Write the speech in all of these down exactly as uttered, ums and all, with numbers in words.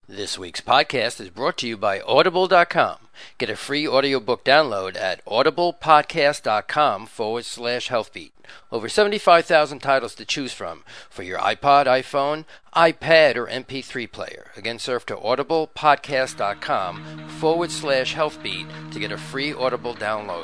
This week's podcast is brought to you by Audible dot com. Get a free audiobook download at audiblepodcast.com forward slash healthbeat. Over seventy-five thousand titles to choose from for your iPod, iPhone, iPad, or M P three player. Again, surf to audiblepodcast.com forward slash healthbeat to get a free Audible download.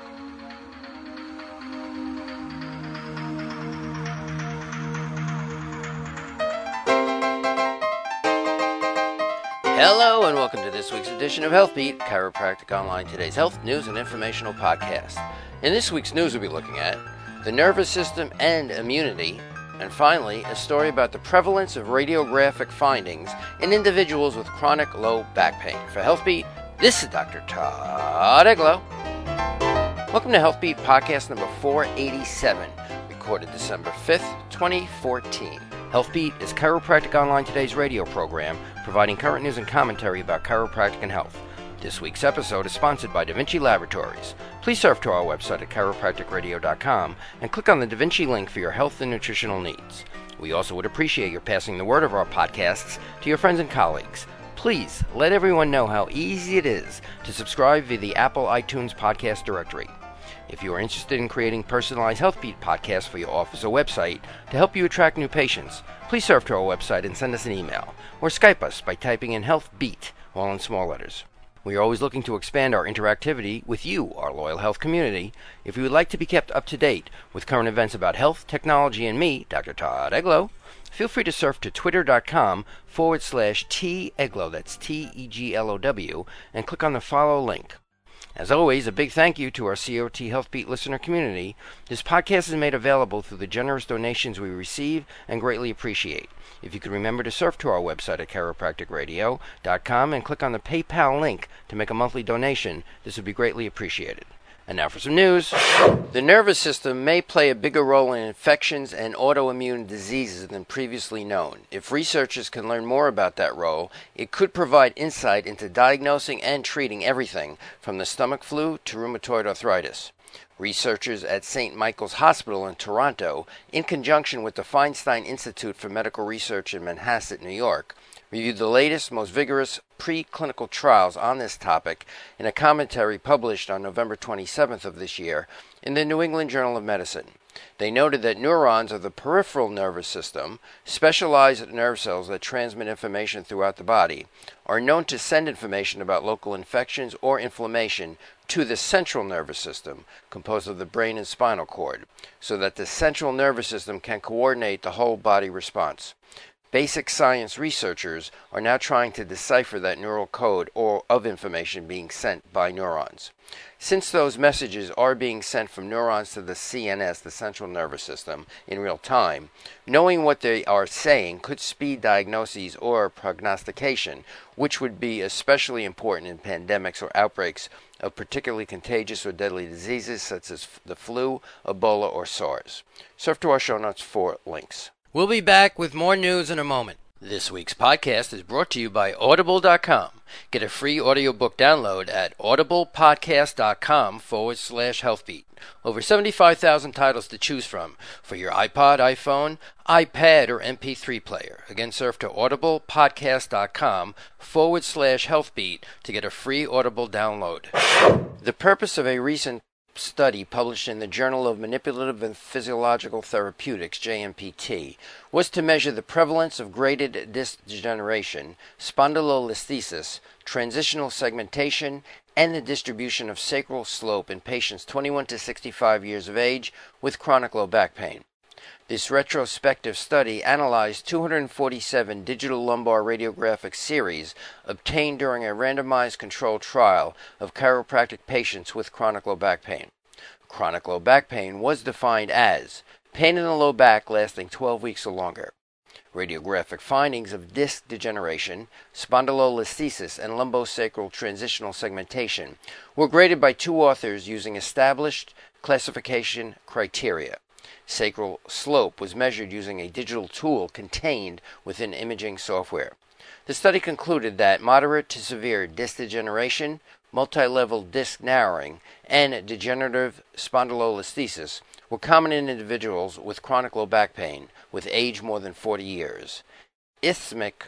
Hello and welcome to this week's edition of HealthBeat, Chiropractic Online, today's health, news, and informational podcast. In this week's news, we'll be looking at the nervous system and immunity, and finally, a story about the prevalence of radiographic findings in individuals with chronic low back pain. For HealthBeat, this is Doctor Todd Eglow. Welcome to HealthBeat podcast number four eighty-seven, recorded December fifth, twenty fourteen. HealthBeat is Chiropractic Online Today's radio program, providing current news and commentary about chiropractic and health. This week's episode is sponsored by Da Vinci Laboratories. Please surf to our website at chiropractic radio dot com and click on the Da Vinci link for your health and nutritional needs. We also would appreciate your passing the word of our podcasts to your friends and colleagues. Please let everyone know how easy it is to subscribe via the Apple iTunes podcast directory. If you are interested in creating personalized HealthBeat podcasts for your office or website to help you attract new patients, please surf to our website and send us an email, or Skype us by typing in HealthBeat, all in small letters. We are always looking to expand our interactivity with you, our loyal health community. If you would like to be kept up to date with current events about health, technology, and me, Doctor Todd Eglow, feel free to surf to twitter.com forward slash T-Eglow, that's T E G L O W, and click on the follow link. As always, a big thank you to our C O T HealthBeat listener community. This podcast is made available through the generous donations we receive and greatly appreciate. If you could remember to surf to our website at chiropractic radio dot com and click on the PayPal link to make a monthly donation, this would be greatly appreciated. And now for some news. The nervous system may play a bigger role in infections and autoimmune diseases than previously known. If researchers can learn more about that role, it could provide insight into diagnosing and treating everything from the stomach flu to rheumatoid arthritis. Researchers at Saint Michael's Hospital in Toronto, in conjunction with the Feinstein Institute for Medical Research in Manhasset, New York, reviewed the latest, most vigorous preclinical trials on this topic in a commentary published on November twenty-seventh of this year in the New England Journal of Medicine. They noted that neurons of the peripheral nervous system, specialized nerve cells that transmit information throughout the body, are known to send information about local infections or inflammation to the central nervous system, composed of the brain and spinal cord, so that the central nervous system can coordinate the whole body response. Basic science researchers are now trying to decipher that neural code or of information being sent by neurons. Since those messages are being sent from neurons to the C N S, the central nervous system, in real time, knowing what they are saying could speed diagnoses or prognostication, which would be especially important in pandemics or outbreaks of particularly contagious or deadly diseases such as the flu, Ebola, or SARS. Surf to our show notes for links. We'll be back with more news in a moment. This week's podcast is brought to you by Audible dot com. Get a free audiobook download at audiblepodcast.com forward slash healthbeat. Over seventy-five thousand titles to choose from for your iPod, iPhone, iPad, or M P three player. Again, surf to audiblepodcast.com forward slash healthbeat to get a free Audible download. The purpose of a recent study published in the Journal of Manipulative and Physiological Therapeutics, J M P T, was to measure the prevalence of graded disc degeneration, spondylolisthesis, transitional segmentation, and the distribution of sacral slope in patients twenty-one to sixty-five years of age with chronic low back pain. This retrospective study analyzed two hundred forty-seven digital lumbar radiographic series obtained during a randomized controlled trial of chiropractic patients with chronic low back pain. Chronic low back pain was defined as pain in the low back lasting twelve weeks or longer. Radiographic findings of disc degeneration, spondylolisthesis, and lumbosacral transitional segmentation were graded by two authors using established classification criteria. Sacral slope was measured using a digital tool contained within imaging software. The study concluded that moderate to severe disc degeneration, multi-level disc narrowing, and degenerative spondylolisthesis were common in individuals with chronic low back pain with age more than forty years. Isthmic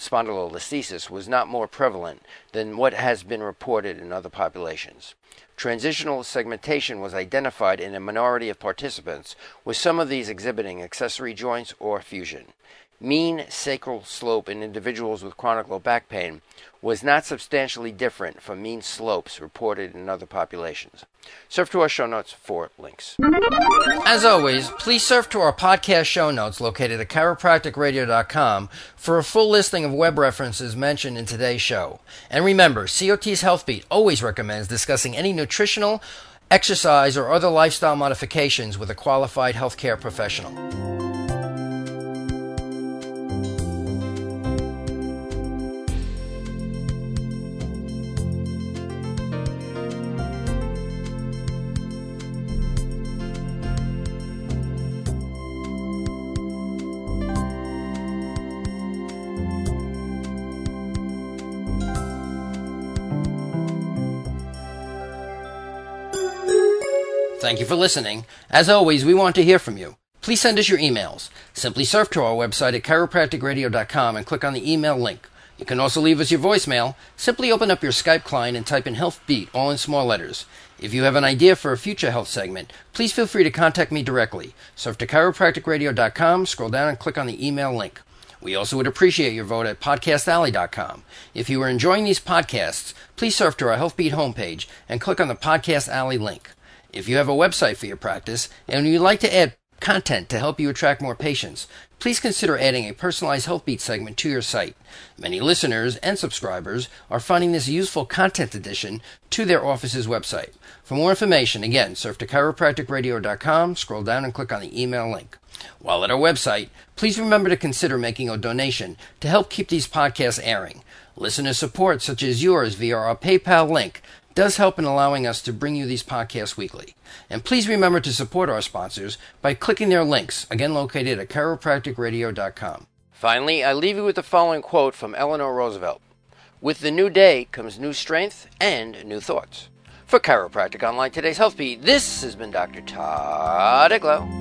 spondylolisthesis was not more prevalent than what has been reported in other populations. Transitional segmentation was identified in a minority of participants, with some of these exhibiting accessory joints or fusion. Mean sacral slope in individuals with chronic low back pain was not substantially different from mean slopes reported in other populations. Surf to our show notes for links. As always, please surf to our podcast show notes located at chiropractic radio dot com for a full listing of web references mentioned in today's show. And remember, C O T's HealthBeat always recommends discussing any nutritional, exercise, or other lifestyle modifications with a qualified healthcare professional. Thank you for listening. As always, we want to hear from you. Please send us your emails. Simply surf to our website at chiropractic radio dot com and click on the email link. You can also leave us your voicemail. Simply open up your Skype client and type in HealthBeat, all in small letters. If you have an idea for a future health segment, please feel free to contact me directly. Surf to chiropractic radio dot com, scroll down and click on the email link. We also would appreciate your vote at podcast alley dot com. If you are enjoying these podcasts, please surf to our HealthBeat homepage and click on the Podcast Alley link. If you have a website for your practice and you'd like to add content to help you attract more patients, please consider adding a personalized HealthBeat segment to your site. Many listeners and subscribers are finding this useful content addition to their office's website. For more information, again, surf to chiropractic radio dot com, scroll down and click on the email link. While at our website, please remember to consider making a donation to help keep these podcasts airing. Listener support, such as yours via our PayPal link, does help in allowing us to bring you these podcasts weekly. And please remember to support our sponsors by clicking their links, again located at chiropractic radio dot com. Finally, I leave you with the following quote from Eleanor Roosevelt. With the new day comes new strength and new thoughts. For Chiropractic Online, today's HealthBeat, this has been Doctor Todd Eglow.